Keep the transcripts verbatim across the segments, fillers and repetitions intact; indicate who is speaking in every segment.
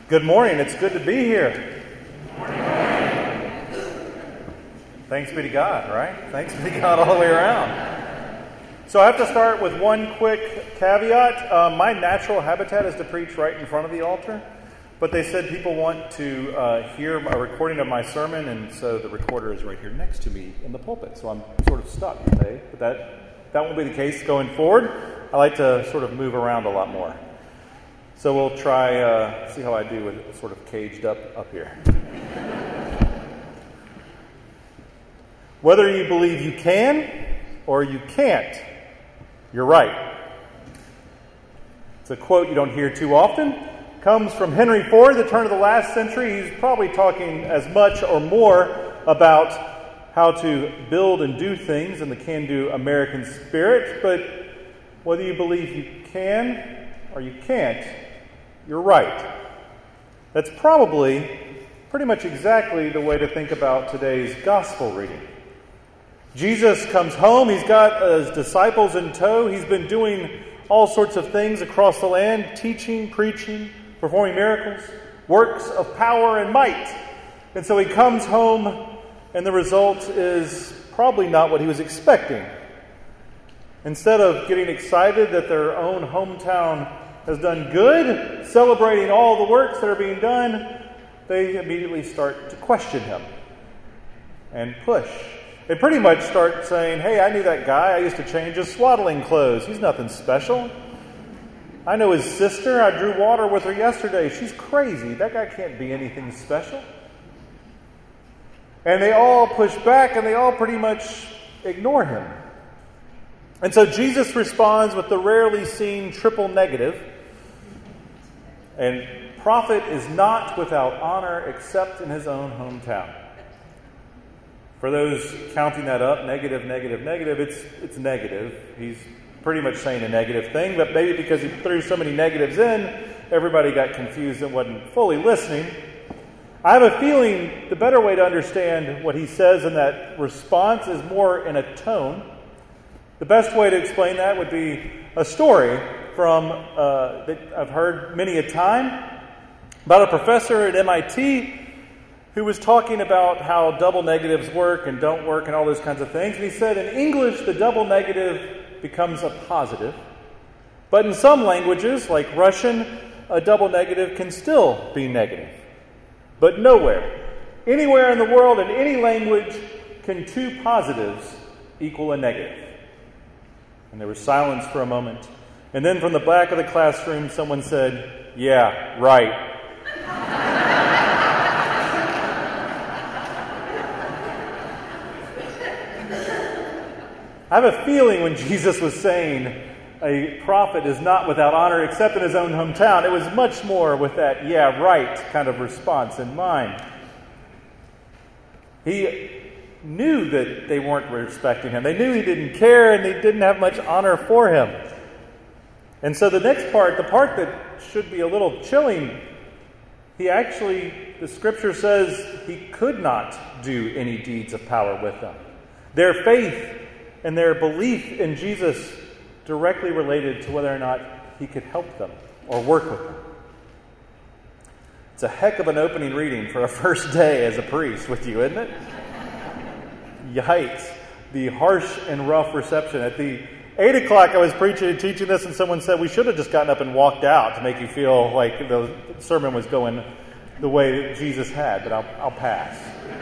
Speaker 1: Good morning. It's good to be here. Thanks be to God, right? Thanks be to God all the way around. So I have to start with one quick caveat. Uh, my natural habitat is to preach right in front of the altar, but they said people want to uh, hear a recording of my sermon, and so the recorder is right here next to me in the pulpit. So I'm sort of stuck today, but that, that won't be the case going forward. I like to sort of move around a lot more. So we'll try, uh, see how I do with it sort of caged up up here. Whether you believe you can or you can't, you're right. It's a quote you don't hear too often. It comes from Henry Ford, the turn of the last century. He's probably talking as much or more about how to build and do things in the can-do American spirit. But whether you believe you can or you can't, you're right. That's probably pretty much exactly the way to think about today's gospel reading. Jesus comes home. He's got his disciples in tow. He's been doing all sorts of things across the land, teaching, preaching, performing miracles, works of power and might. And so he comes home, and the result is probably not what he was expecting. Instead of getting excited that their own hometown has done good, celebrating all the works that are being done, they immediately start to question him and push. They pretty much start saying, hey, I knew that guy. I used to change his swaddling clothes. He's nothing special. I know his sister. I drew water with her yesterday. She's crazy. That guy can't be anything special. And they all push back, and they all pretty much ignore him. And so Jesus responds with the rarely seen triple negative. And prophet is not without honor except in his own hometown. For those counting that up, negative, negative, negative, it's it's negative. He's pretty much saying a negative thing, but maybe because he threw so many negatives in, everybody got confused and wasn't fully listening. I have a feeling the better way to understand what he says in that response is more in a tone. The best way to explain that would be a story from uh, that I've heard many a time about a professor at M I T who was talking about how double negatives work and don't work and all those kinds of things. And he said in English, the double negative becomes a positive. But in some languages, like Russian, a double negative can still be negative. But nowhere, anywhere in the world, in any language, can two positives equal a negative. And there was silence for a moment. And then from the back of the classroom, someone said, yeah, right. I have a feeling when Jesus was saying a prophet is not without honor except in his own hometown, it was much more with that, yeah, right kind of response in mind. He knew that they weren't respecting him. They knew he didn't care, and they didn't have much honor for him. And so the next part, the part that should be a little chilling, he actually, the scripture says, he could not do any deeds of power with them. Their faith and their belief in Jesus directly related to whether or not he could help them or work with them. It's a heck of an opening reading for a first day as a priest with you, isn't it? Yikes. The harsh and rough reception. At the eight o'clock I was preaching and teaching this, and someone said we should have just gotten up and walked out to make you feel like the sermon was going the way that Jesus had, but I'll, I'll pass.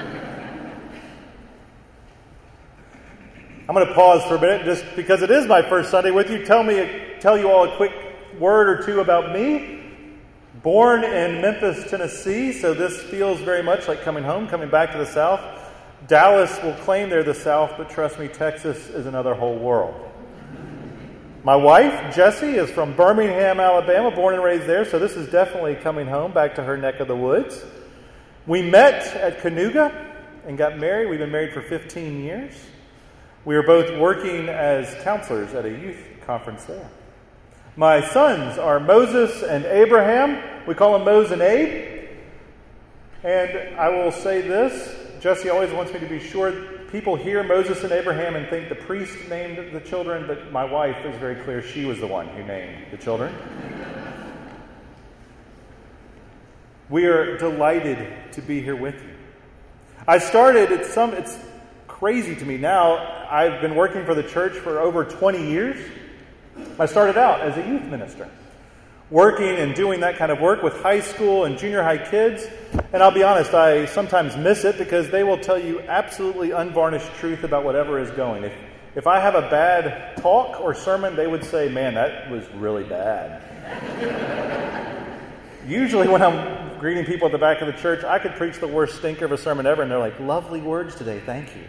Speaker 1: I'm going to pause for a minute just because it is my first Sunday with you. Tell me, tell you all a quick word or two about me. Born in Memphis, Tennessee, so this feels very much like coming home, coming back to the South. Dallas will claim they're the South, but trust me, Texas is another whole world. My wife, Jessie, is from Birmingham, Alabama, born and raised there, so this is definitely coming home, back to her neck of the woods. We met at Canoga and got married. We've been married for fifteen years. We were both working as counselors at a youth conference there. My sons are Moses and Abraham. We call them Mose and Abe. And I will say this, Jesse always wants me to be sure people hear Moses and Abraham and think the priest named the children, but my wife is very clear she was the one who named the children. We are delighted to be here with you. I started, it's, some, it's crazy to me now, I've been working for the church for over twenty years. I started out as a youth minister, working and doing that kind of work with high school and junior high kids. And I'll be honest, I sometimes miss it because they will tell you absolutely unvarnished truth about whatever is going. If, if I have a bad talk or sermon, they would say, man, that was really bad. Usually when I'm greeting people at the back of the church, I could preach the worst stinker of a sermon ever, and they're like, lovely words today, thank you.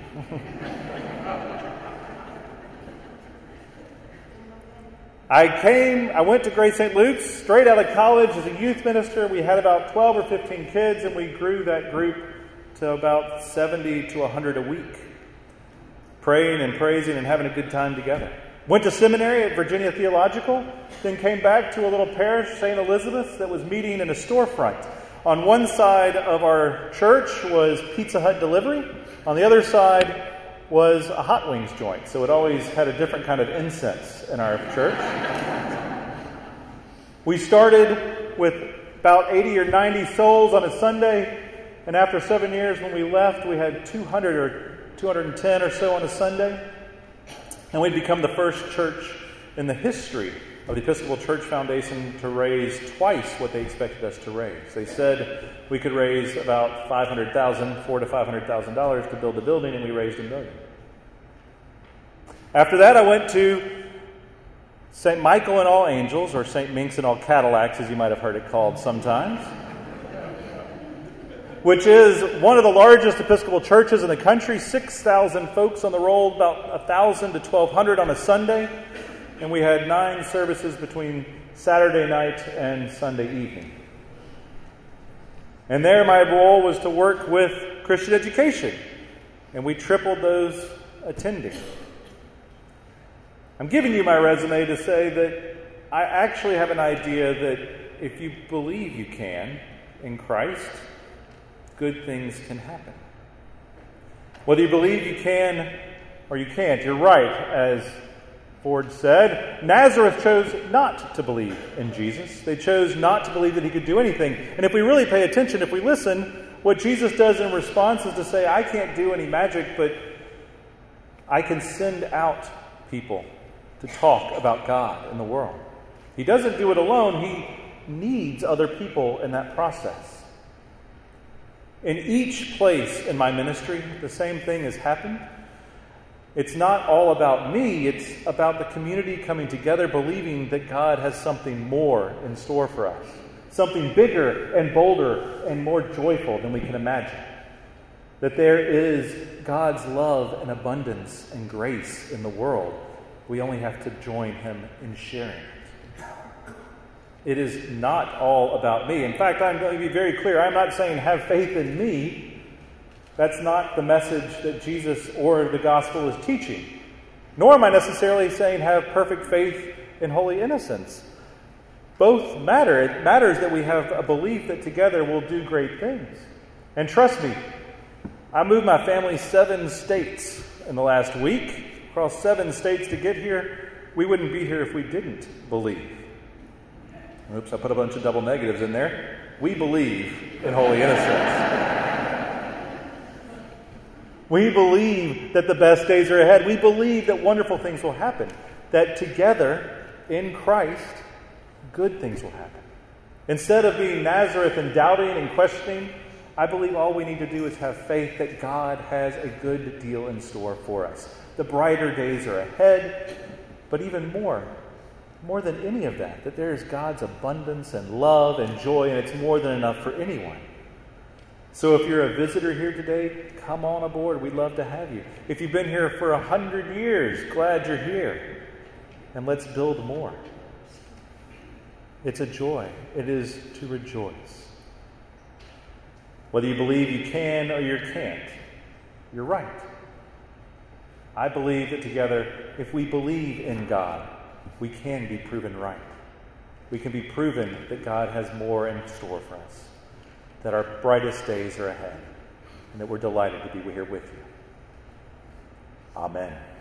Speaker 1: I came, I went to Grace Saint Luke's straight out of college as a youth minister. We had about twelve or fifteen kids, and we grew that group to about seventy to one hundred a week, praying and praising and having a good time together. Went to seminary at Virginia Theological, then came back to a little parish, Saint Elizabeth's, that was meeting in a storefront. On one side of our church was Pizza Hut delivery. On the other side was a hot wings joint. So it always had a different kind of incense in our church. We started with about eighty or ninety souls on a Sunday. And after seven years when we left, we had two hundred or two hundred ten or so on a Sunday. And we'd become the first church in the history of the Episcopal Church Foundation to raise twice what they expected us to raise. They said we could raise about five hundred thousand dollars, four to five hundred thousand dollars to build the building, and we raised a million. After that, I went to Saint Michael and All Angels, or Saint Minks and All Cadillacs, as you might have heard it called sometimes, which is one of the largest Episcopal churches in the country. six thousand folks on the roll, about one thousand to twelve hundred on a Sunday. And we had nine services between Saturday night and Sunday evening. And there my role was to work with Christian education. And we tripled those attending. I'm giving you my resume to say that I actually have an idea that if you believe you can in Christ, good things can happen. Whether you believe you can or you can't, you're right, as Ford said. Nazareth chose not to believe in Jesus. They chose not to believe that he could do anything. And if we really pay attention, if we listen, what Jesus does in response is to say, I can't do any magic, but I can send out people to talk about God in the world. He doesn't do it alone. He needs other people in that process. In each place in my ministry, the same thing has happened. It's not all about me. It's about the community coming together, believing that God has something more in store for us. Something bigger and bolder and more joyful than we can imagine. That there is God's love and abundance and grace in the world. We only have to join him in sharing it. It is not all about me. In fact, I'm going to be very clear. I'm not saying have faith in me. That's not the message that Jesus or the gospel is teaching. Nor am I necessarily saying have perfect faith in holy innocence. Both matter. It matters that we have a belief that together we'll do great things. And trust me, I moved my family seven states in the last week. Across seven states to get here. We wouldn't be here if we didn't believe. Oops, I put a bunch of double negatives in there. We believe in holy innocence. We believe that the best days are ahead. We believe that wonderful things will happen. That together, in Christ, good things will happen. Instead of being Nazareth and doubting and questioning, I believe all we need to do is have faith that God has a good deal in store for us. The brighter days are ahead, but even more, more than any of that, that there is God's abundance and love and joy, and it's more than enough for anyone. So if you're a visitor here today, come on aboard. We'd love to have you. If you've been here for a hundred years, glad you're here. And let's build more. It's a joy. It is to rejoice. Whether you believe you can or you can't, you're right. I believe that together, if we believe in God, we can be proven right. We can be proven that God has more in store for us, that our brightest days are ahead, and that we're delighted to be here with you. Amen.